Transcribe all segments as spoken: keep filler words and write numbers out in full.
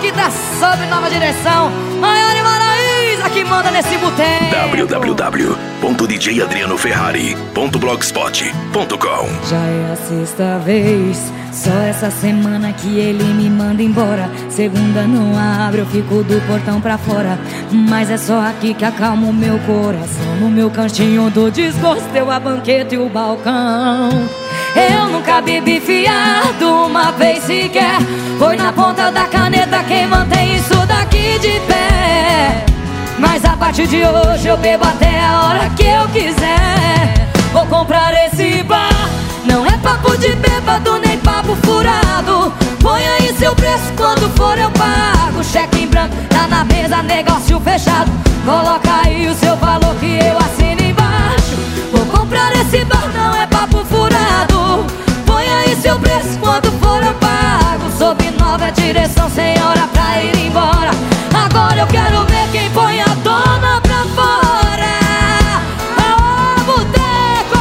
aqui tá sob nova direção. Maior e Maraísa que manda nesse boteco. w w w ponto d j adriano ferrari ponto blogspot ponto com. Já é a sexta vez, só essa semana que ele me manda embora. Segunda não abre, eu fico do portão pra fora. Mas é só aqui que acalma o meu coração. No meu cantinho do desgosto, eu a banqueta e o balcão. Eu nunca bebi fiado uma vez sequer. Foi na ponta da caneta quem mantém isso daqui de pé. Mas a partir de hoje eu bebo até a hora que eu quiser. Vou comprar esse bar, não é papo de bêbado nem papo furado. Põe aí seu preço, quando for eu pago. Cheque em branco, tá na mesa, negócio fechado. Coloca aí o seu valor que eu assino embaixo. Vou comprar esse bar, não é papo furado. Põe aí seu preço, quando for eu pago. Sob nova direção, sem hora pra ir embora. Agora eu quero ver quem põe a dona pra fora. Aô, boteco!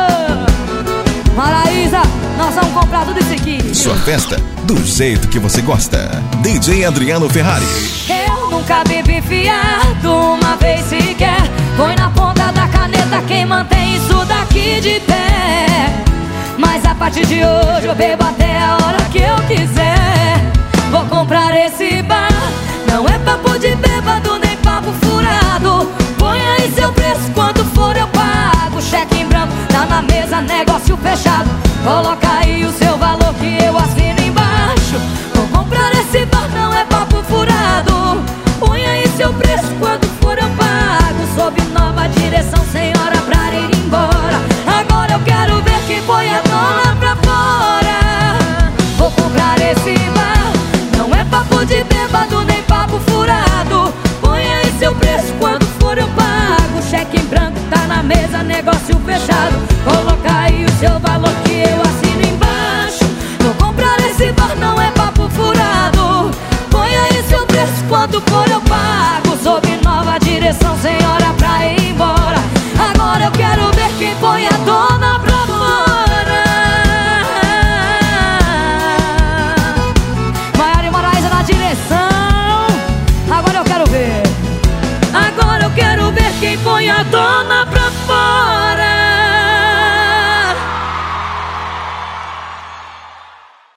Maraísa, nós vamos comprar tudo isso aqui. Sua festa, do jeito que você gosta. D J Adriano Ferrari. Eu nunca bebi fiado uma vez sequer. Foi na ponta da caneta quem mantém isso daqui de pé. Mas a partir de hoje eu bebo até a hora que eu quiser. Vou comprar esse bar, não é papo de bêbado nem papo furado. Põe aí seu preço, quando for eu pago. Cheque em branco, tá na mesa, negócio fechado. Coloca aí o seu valor que eu assino embaixo. Vou comprar esse bar, não é papo furado. Põe aí seu preço, quando for eu pago. Sob nova direção, sem hora pra ir embora. Agora eu quero ver quem põe a dona pra fora. Vou comprar esse bar, não é papo de bêbado nem papo furado. Põe aí seu preço, quando for eu pago. Cheque em branco, tá na mesa, negócio fechado. Coloca aí o seu valor que eu assino embaixo. Vou comprar esse bar, não é papo furado. Põe aí seu preço, quando for eu pago. Sob nova direção, sem hora pra ir embora. Agora eu quero ver quem põe a dona pra fora. Maior e Maraísa na direção. Agora eu quero ver. Agora eu quero ver quem põe a dona